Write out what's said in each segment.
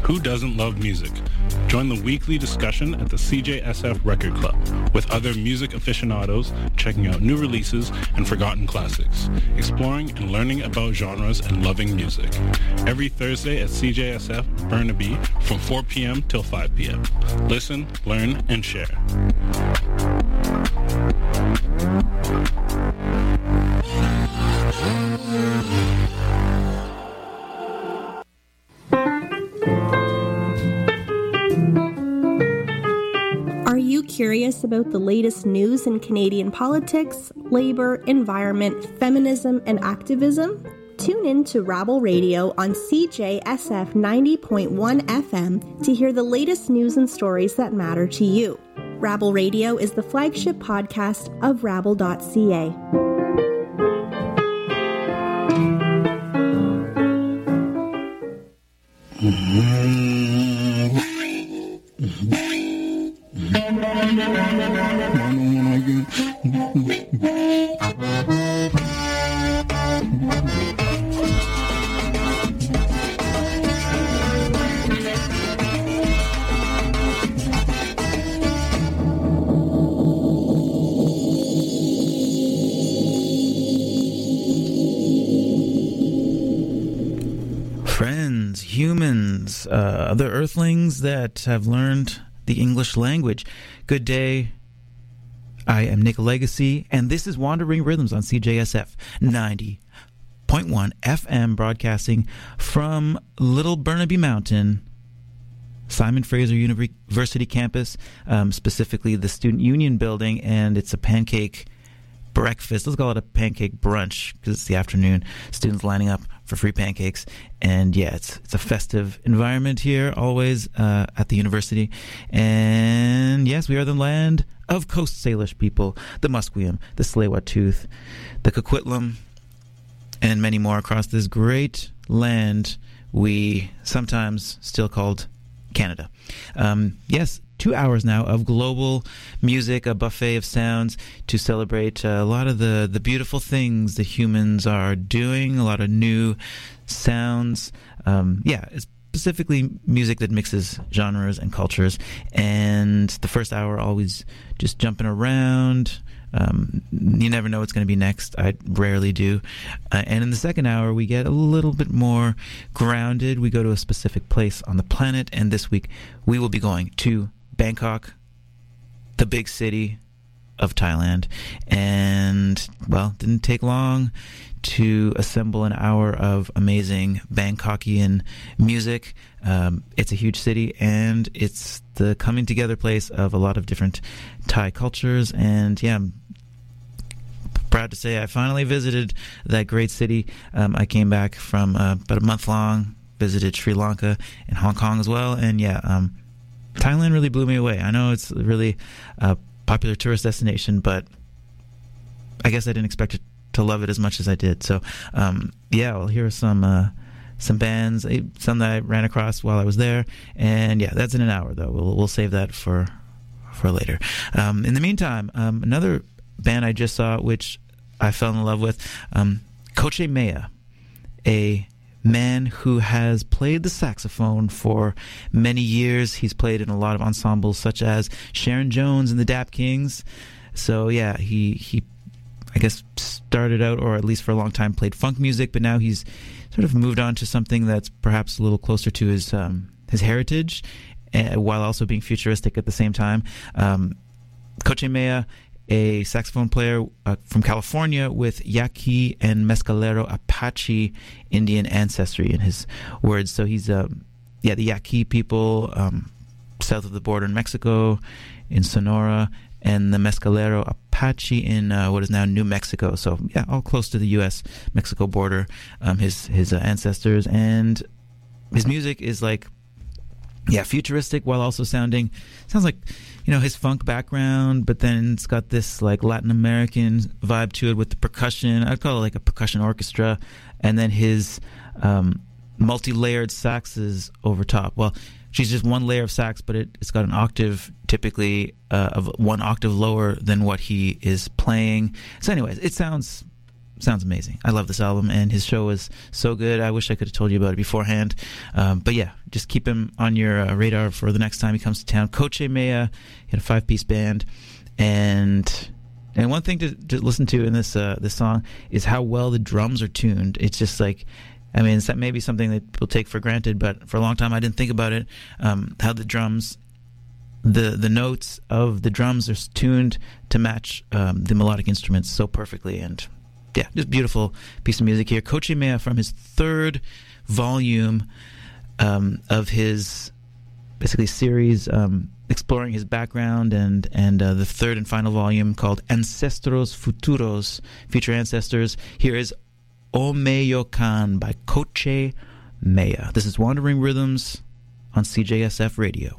Who doesn't love music? Join the weekly discussion at the CJSF Record Club with other music aficionados checking out new releases and forgotten classics, exploring and learning about genres and loving music. Every Thursday at CJSF Burnaby from 4 p.m. till 5 p.m. Listen, learn, and share. Are you curious about the latest news in Canadian politics, labor, environment, feminism, and activism? Tune in to Rabble Radio on CJSF 90.1 FM to hear the latest news and stories that matter to you. Rabble Radio is the flagship podcast of Rabble.ca. Friends, humans, other earthlings that have learned the English language. Good day. I am Nick Legacy, and this is Wandering Rhythms on CJSF 90.1 FM, broadcasting from Little Burnaby Mountain, Simon Fraser University campus, specifically the Student Union building, and it's a pancake breakfast. Let's call it a pancake brunch because it's the afternoon. Students lining up for free pancakes, and yeah, it's a festive environment here always at the university. And yes, we are the land of Coast Salish people, the Musqueam, the Tsleil-Waututh, the Coquitlam, and many more across this great land we sometimes still called Canada. Yes, 2 hours now of global music, a buffet of sounds to celebrate a lot of the beautiful things that humans are doing, a lot of new sounds. It's specifically music that mixes genres and cultures. And the first hour, always just jumping around. You never know what's going to be next. I rarely do. And in the second hour, we get a little bit more grounded. We go to a specific place on the planet. And this week, we will be going to Bangkok, the big city of Thailand. And, well, didn't take long to assemble an hour of amazing Bangkokian music. It's a huge city, and it's the coming together place of a lot of different Thai cultures. And yeah, I'm proud to say I finally visited that great city. I came back from about a month long, visited Sri Lanka and Hong Kong as well. And yeah, Thailand really blew me away. I know it's really a popular tourist destination, but I guess I didn't expect to love it as much as I did. So, well, here are some bands, some that I ran across while I was there. And yeah, that's in an hour though. We'll save that for later. In the meantime, another band I just saw, which I fell in love with, Koche Mea, a man who has played the saxophone for many years. He's played in a lot of ensembles such as Sharon Jones and the Dap Kings. So yeah, he I guess started out, or at least for a long time, played funk music, but now he's sort of moved on to something that's perhaps a little closer to his heritage, while also being futuristic at the same time. Koche Mea, a saxophone player from California with Yaqui and Mescalero Apache Indian ancestry in his words. So he's the Yaqui people south of the border in Mexico, in Sonora, and the Mescalero Apache in what is now New Mexico. So yeah, all close to the U.S.-Mexico border. His ancestors, and his music is like, yeah, futuristic while also sounds like, his funk background, but then it's got this like Latin American vibe to it with the percussion. I'd call it like a percussion orchestra, and then his multi-layered saxes over top. Well, she's just one layer of sax, but it's got an octave, typically of one octave lower than what he is playing. So anyways, it sounds sounds amazing. I love this album, and his show is so good. I wish I could have told you about it beforehand. But yeah, just keep him on your radar for the next time he comes to town. Coche Mea, he had a 5-piece band, and one thing to listen to in this song is how well the drums are tuned. It's just like, I mean, it's maybe something that people take for granted, but for a long time I didn't think about it. How the drums, the notes of the drums are tuned to match the melodic instruments so perfectly, and yeah, just beautiful piece of music here. Coche Mea from his 3rd volume of his basically series exploring his background, and the 3rd and final volume called Ancestros Futuros, Future Ancestors. Here is O Meyocan by Coche Mea. This is Wandering Rhythms on CJSF Radio.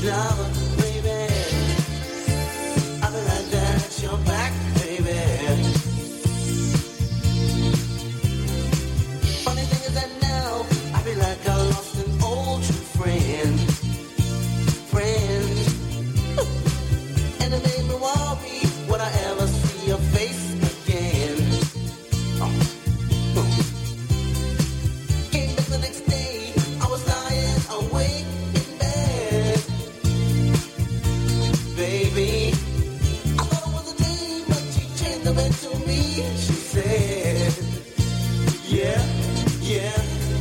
lover, baby. I'll be right there at your back, baby. Funny thing is that now I feel like I lost an old true friend. And it made me worry, would I ever see your face again? Came back the next day, I was lying awake in bed. Baby, I thought it was a dream, but she changed it to me. She said, yeah, yeah,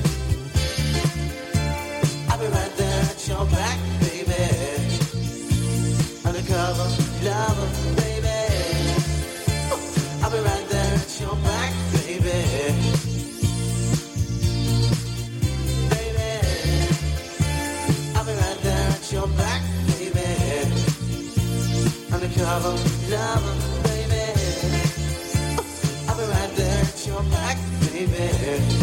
I'll be right there at your back, baby. Undercover lover, baby. I'll be right there at your back, baby. Baby, I'll be right there at your back, baby. Undercover lover, baby. I'll be right there at your back, baby.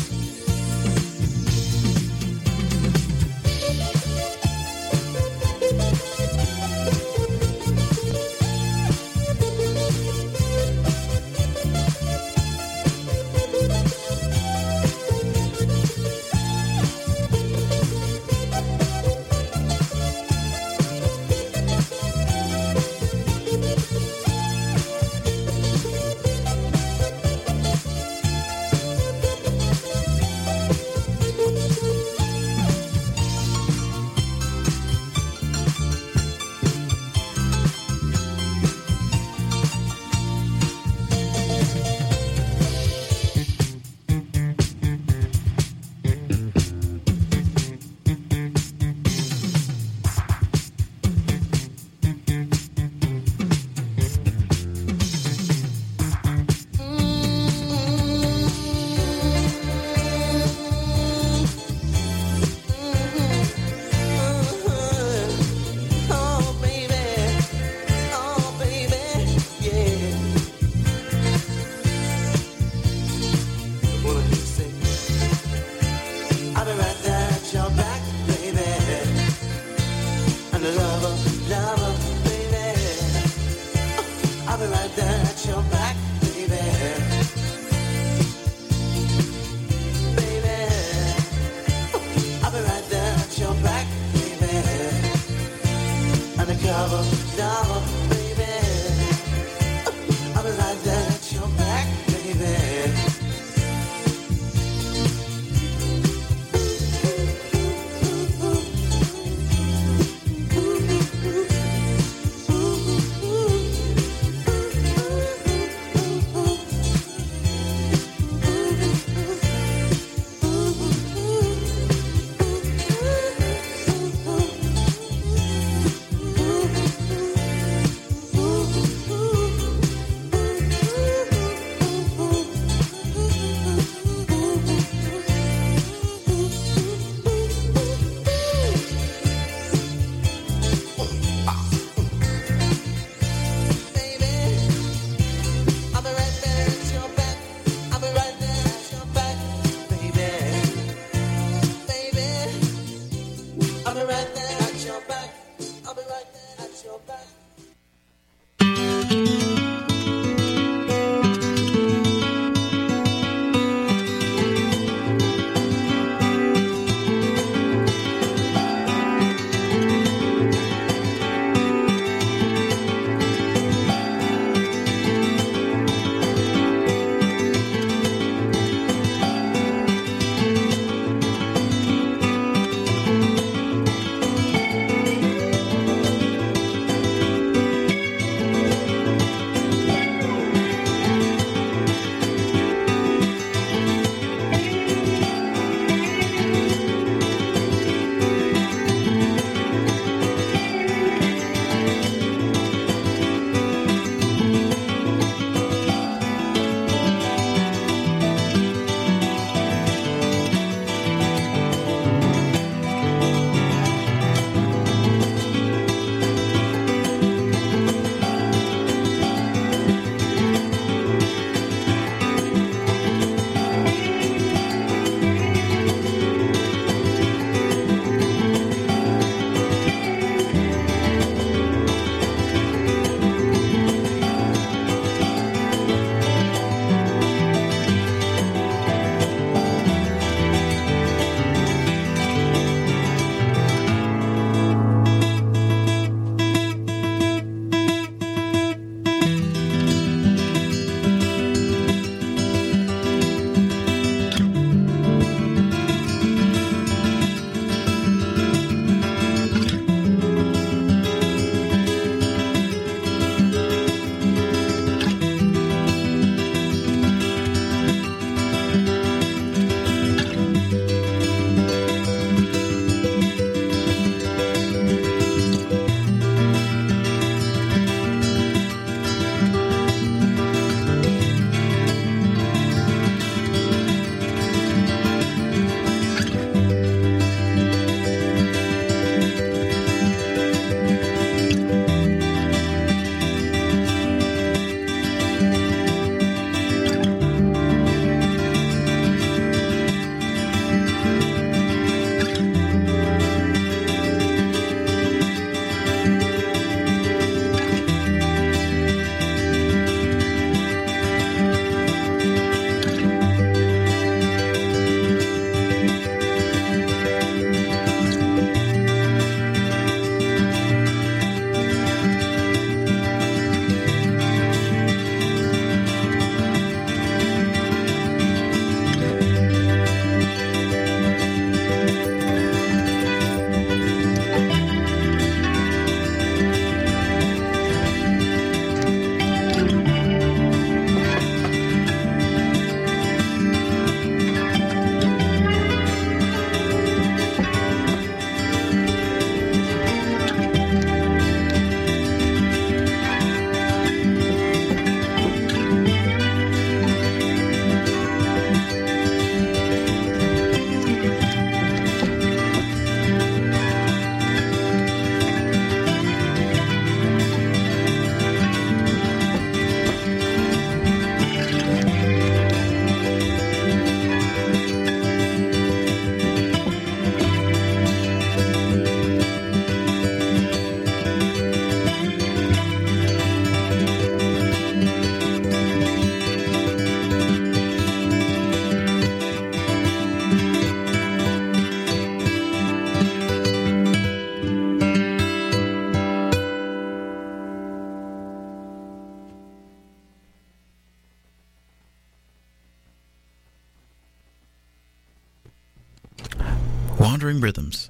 Wandering Rhythms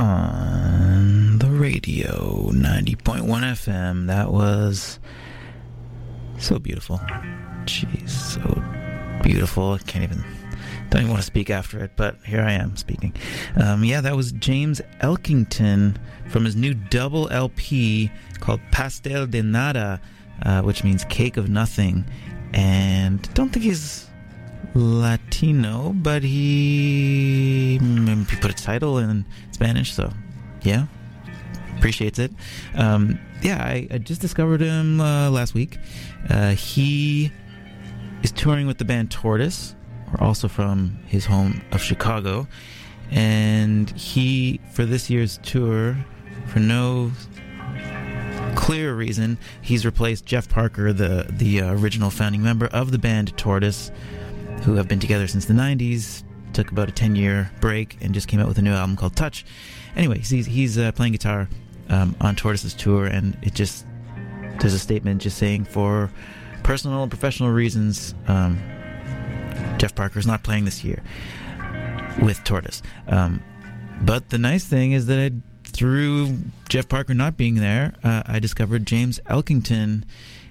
on the radio, 90.1 FM. That was so beautiful. Jeez, so beautiful. I don't even want to speak after it, but here I am speaking. That was James Elkington from his new double LP called Pastel de Nada, which means cake of nothing. And don't think he's Latino, but he put a title in Spanish, so yeah, appreciates it. I just discovered him last week. He is touring with the band Tortoise, or also from his home of Chicago, and he, for this year's tour, for no clear reason, he's replaced Jeff Parker, the original founding member of the band Tortoise, who have been together since the 90s, took about a 10-year break, and just came out with a new album called Touch. Anyway, he's playing guitar on Tortoise's tour, and there's a statement just saying, for personal and professional reasons, Jeff Parker is not playing this year with Tortoise. But the nice thing is that through Jeff Parker not being there, I discovered James Elkington,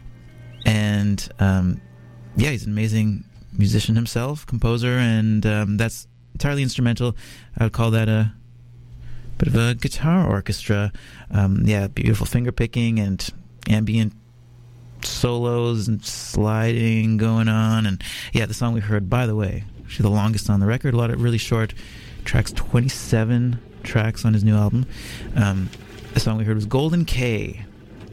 and he's an amazing musician himself, composer, and that's entirely instrumental. I would call that a bit of a guitar orchestra. Beautiful finger picking and ambient solos and sliding going on. And the song we heard, by the way, actually the longest on the record, a lot of really short tracks, 27 tracks on his new album. The song we heard was Golden K.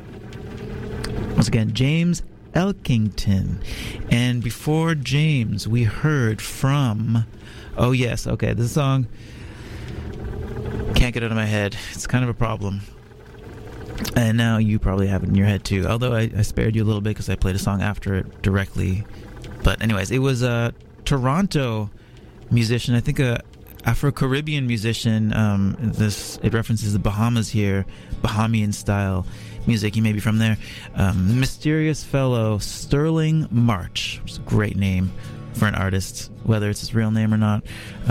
Once again, James Elkington. And before James, we heard from... Oh, yes, okay, this song... Can't get it out of my head. It's kind of a problem. And now you probably have it in your head, too. Although I spared you a little bit because I played a song after it directly. But anyways, it was a Toronto musician, I think a Afro-Caribbean musician. It references the Bahamas here, Bahamian style music. He may be from there. Mysterious fellow Sterling March, which is a great name for an artist, whether it's his real name or not.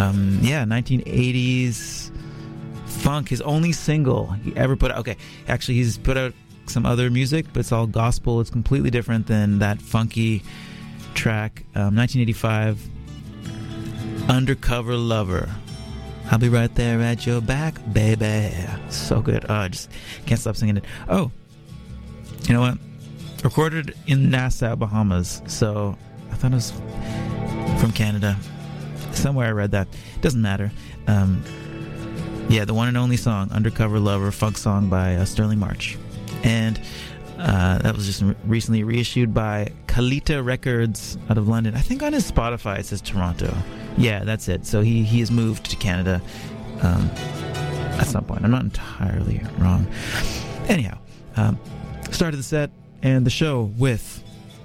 1980s funk. His only single he ever put out. Okay, actually, he's put out some other music, but it's all gospel. It's completely different than that funky track. 1985, Undercover Lover. I'll be right there at your back, baby. So good. I just can't stop singing it. Oh, you know what? Recorded in Nassau, Bahamas. So I thought it was from Canada. Somewhere I read that. Doesn't matter. The one and only song, Undercover Lover, funk song by Sterling March. And that was just recently reissued by Kalita Records out of London. I think on his Spotify it says Toronto. Yeah, that's it. So he has moved to Canada at some point. I'm not entirely wrong. Anyhow, started the set and the show with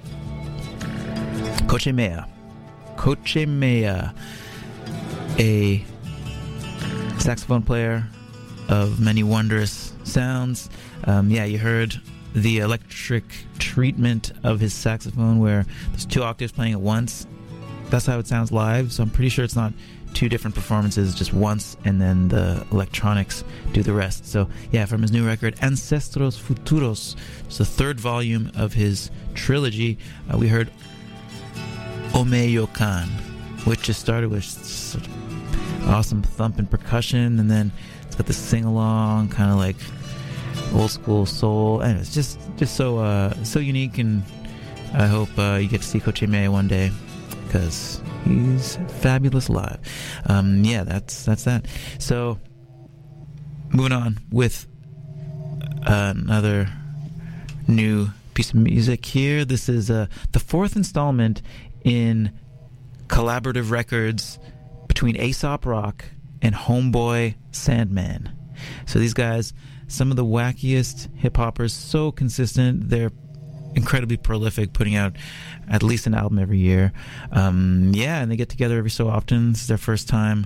Coche Mea. Coche Mea, a saxophone player of many wondrous sounds. You heard the electric treatment of his saxophone where there's 2 octaves playing at once. That's how it sounds live, so I'm pretty sure it's not 2 different performances, just once, and then the electronics do the rest. So from his new record Ancestros Futuros, it's the 3rd volume of his trilogy. We heard Omeyokan, which just started with such awesome thump and percussion, and then it's got the sing-along, kind of like old school soul, and it's just so unique. And I hope you get to see Coche Mea one day, because he's fabulous live. That's that. So moving on with another new piece of music here. This is the 4th installment in collaborative records between Aesop Rock and Homeboy Sandman. So these guys, some of the wackiest hip-hoppers, so consistent. They're incredibly prolific, putting out at least an album every year. And they get together every so often. This is their first time.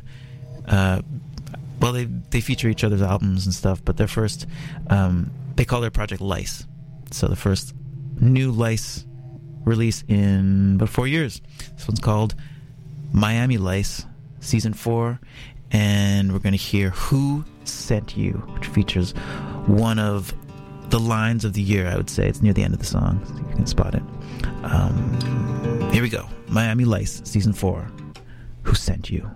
They feature each other's albums and stuff, but their first, they call their project Lice. So the first new Lice release in about 4 years. This one's called Miami Lice Season 4, and we're going to hear Who Sent You, which features one of the lines of the year, I would say. It's near the end of the song, so you can spot it. Here we go. Miami Lice, Season 4. Who Sent You?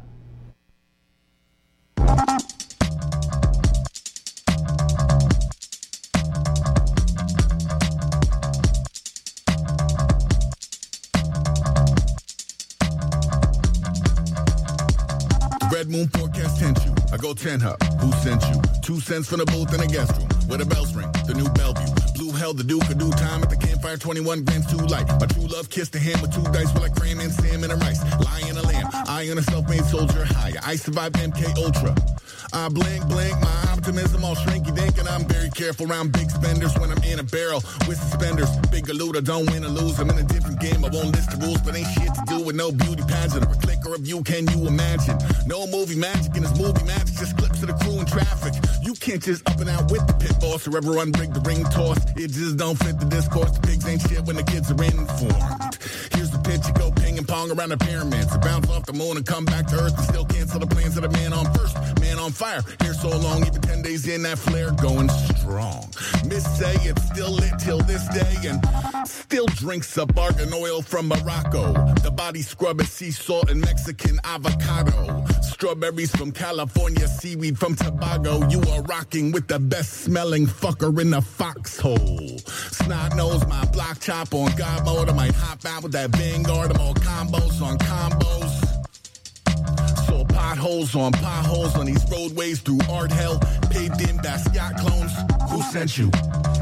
Red Moon forecast sent you. I go 10 up. Who sent you? 2 cents from the booth in the guest room where the bells ring. The new Bellevue. Blue held the Duke of due time at the campfire. 21 grams too light. My true love kissed the hand with 2 dice with like cram and salmon and rice. Lion a lamb. I on a self-made soldier higher. I survived MK Ultra. I blink, my optimism all shrinky dink, and I'm very careful around big spenders when I'm in a barrel with suspenders. Big galuda, don't win or lose. I'm in a different game. I won't list the rules, but ain't shit to do with no beauty pageant or a click or a view. Can you imagine? No movie magic in this movie magic, just clips of the crew in traffic. You can't just up and out with the pit boss or ever unrig the ring toss. It just don't fit the discourse. The pigs ain't shit when the kids are informed. Here's the pitch, you go ping and pong around the pyramids, bounce off the moon and come back to earth and still cancel the plans of the man on first, man on fire. Here so long, even 10 days in, that flare going strong. Miss say it's still lit till this day and still drinks up argan oil from Morocco. The body scrub is sea salt and Mexican avocado. Strawberries from California, seaweed from Tobago. You are rocking with the best smelling fucker in the foxhole. Snot nose, my block chop on God mode. I might hop out with that Vanguard. I'm all combos on combos. So potholes on these roadways through art hell. Paved in Basquiat clones. Who sent you?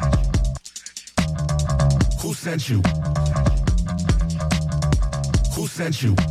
Who sent you? Who sent you?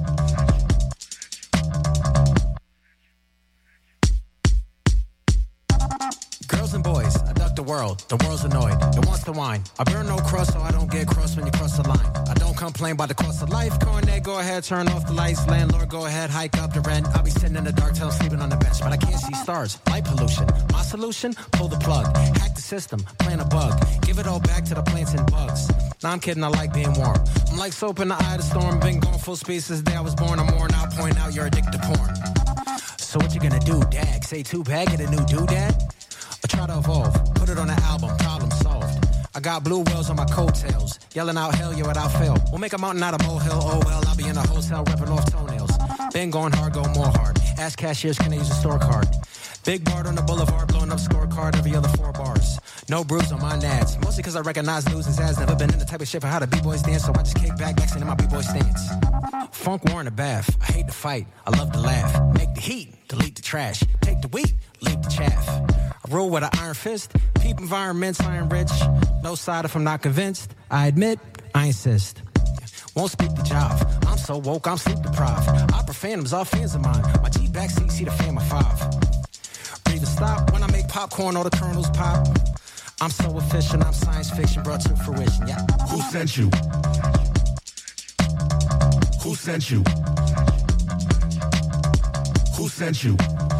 Girls and boys, I duck the world. The world's annoyed. It wants to whine. I burn no crust so I don't get crossed when you cross the line. I don't complain about the cost of life. Coronet, go ahead, turn off the lights. Landlord, go ahead, hike up the rent. I'll be sitting in the dark till I'm sleeping on the bench, but I can't see stars. Light pollution. My solution? Pull the plug. Hack the system. Plant a bug. Give it all back to the plants and bugs. Nah, I'm kidding. I like being warm. I'm like soap in the eye of the storm. Been going full speed since the day I was born. I'm worn out, point out you're addicted to porn. So what you gonna do, Dag? Say 2-pack, get a new doodad? Or try to evolve, put it on an album, problem solved. I got blue whales on my coattails, yelling out hell yeah without fail. We'll make a mountain out of molehill, oh well, I'll be in a hotel ripping off toenails. Been going hard, go more hard. Ask cashiers, can they use a store card? Big Bart on the boulevard, blowing up scorecard every other 4 bars. No bruise on my nads, mostly cause I recognize news and ads. Never been in the type of shit for how the B-boys dance, so I just kick back next into my B-boy stance. Funk war in the bath, I hate to fight, I love to laugh. Make the heat, delete the trash. Take the wheat, leave the chaff. I rule with an iron fist, peep environments, iron rich. No side if I'm not convinced. I admit, I insist. Won't speak the jive. I'm so woke, I'm sleep deprived. Opera phantoms, all fans of mine. My G backseat, see the fam of 5. Breathe and stop when I make popcorn, all the kernels pop. I'm so efficient, I'm science fiction brought to fruition, yeah. Who sent you? Who sent you? Who sent you?